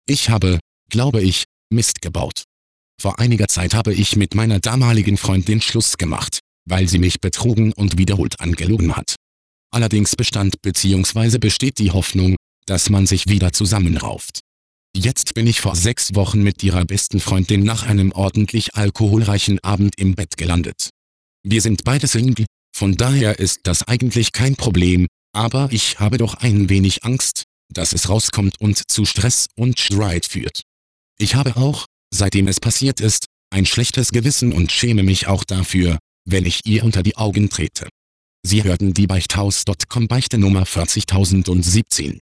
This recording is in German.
Ich habe, glaube ich, Mist gebaut. Vor einiger Zeit habe ich mit meiner damaligen Freundin Schluss gemacht, weil sie mich betrogen und wiederholt angelogen hat. Allerdings bestand bzw. besteht die Hoffnung, dass man sich wieder zusammenrauft. Jetzt bin ich vor 6 Wochen mit ihrer besten Freundin nach einem ordentlich alkoholreichen Abend im Bett gelandet. Wir sind beide Single, von daher ist das eigentlich kein Problem, aber ich habe doch ein wenig Angst, dass es rauskommt und zu Stress und Streit führt. Ich habe auch, seitdem es passiert ist, ein schlechtes Gewissen und schäme mich auch dafür, wenn ich ihr unter die Augen trete. Sie hörten die Beichthaus.com Beichte Nummer 40017.